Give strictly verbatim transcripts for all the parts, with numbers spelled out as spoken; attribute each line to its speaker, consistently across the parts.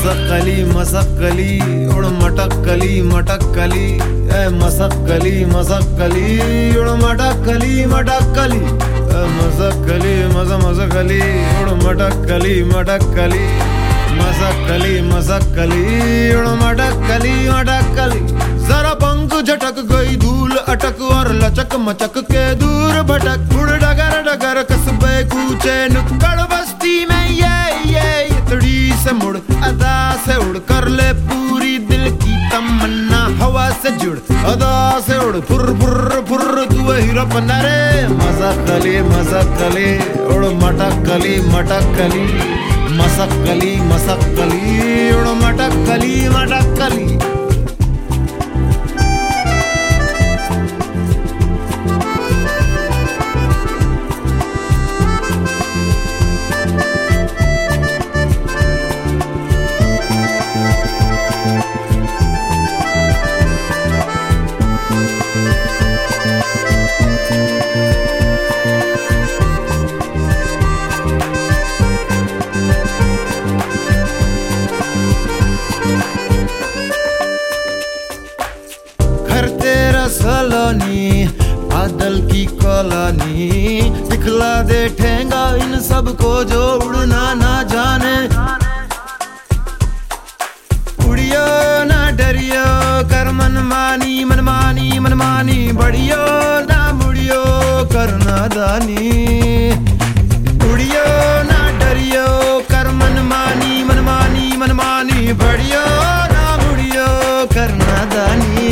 Speaker 1: मसक्कली मसक्कली उड़ मटक्कली मटक्कली ए मसक्कली मसक्कली उड़ मटक्कली मटक्कली ए मसक्कली मस मसक्कली उड़ मटक्कली मटक्कली मसक्कली मसक्कली उड़ मटक्कली मटक्कली। जरा पंख झटक गई धूल अटक और लचक मचक के दूर भटक उड़ डगर डगर कस्बे कूचे नुक्कड़ बस्ती में ये ये इतड़ी से मुड़ अदा से उड़ कर ले पूरी दिल की तमन्ना हवा से जुड़ अदा से उड़ फुर फुर फुर तू हीरो बना रे। मसक्कली मसक्कली उड़ मटक्कली मटक्कली मसक्कली मसक्कली उड़ मटक्कली मटक्कली। सलोनी बादल की कॉलोनी दिखला दे ठेंगा इन सबको जो उड़ना ना जाने। उड़ियो ना डरियो कर मनमानी मनमानी मनमानी बढ़ियो ना मुड़ियो कर नादानी। उड़ियो ना डरियो कर मनमानी मनमानी मनमानी बढ़ियो ना मुड़ियो कर नादानी।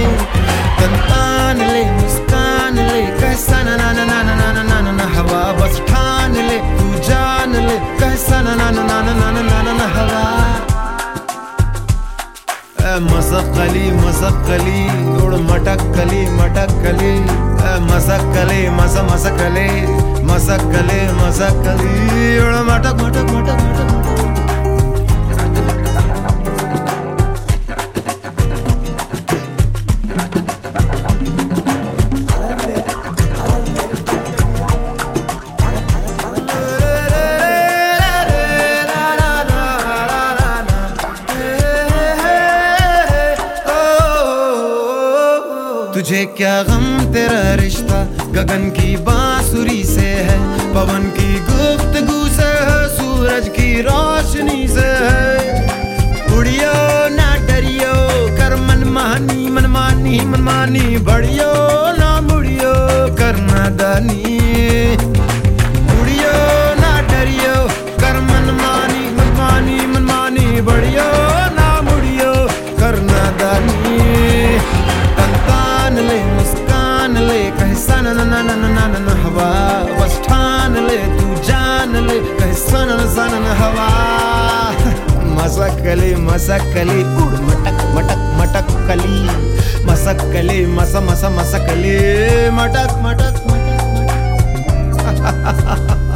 Speaker 1: तन ले मुस्कान ले कैसा ना ना ना ना ना ना ना ना हवा बस ठान ले तू जान ले कैसा ना ना ना ना ना ना ना ना हवा। मसक्कली मसक्कली उड़ मटक्कली मटक्कली मसक्कली मस मसक्कली मसक्कली मसक्कली उड़ मटक मटक मटक मटक। तुझे क्या गम तेरा रिश्ता गगन की बांसुरी से है पवन की गुफ्तगू से है सूरज की रोशनी से है। उड़ियो ना डरियो कर मनमानी मनमानी मनमानी बढ़ियो ना मुड़ियो कर नादानी। उड़ियो ना डरियो कर मनमानी मनमानी मनमानी बढ़ियो ना मुड़ियो कर नादानी। ले मुस्कान ले कैसा ना ना ना ना ना ना ना हवा बस ठान ले तू जान ले कैसा ना ना ना हवा। मसक्कली मसक्कली उड़ मटक मटक मटक्कली मसक्कली मस मस मसक्कली मटक मटक मटक मटक।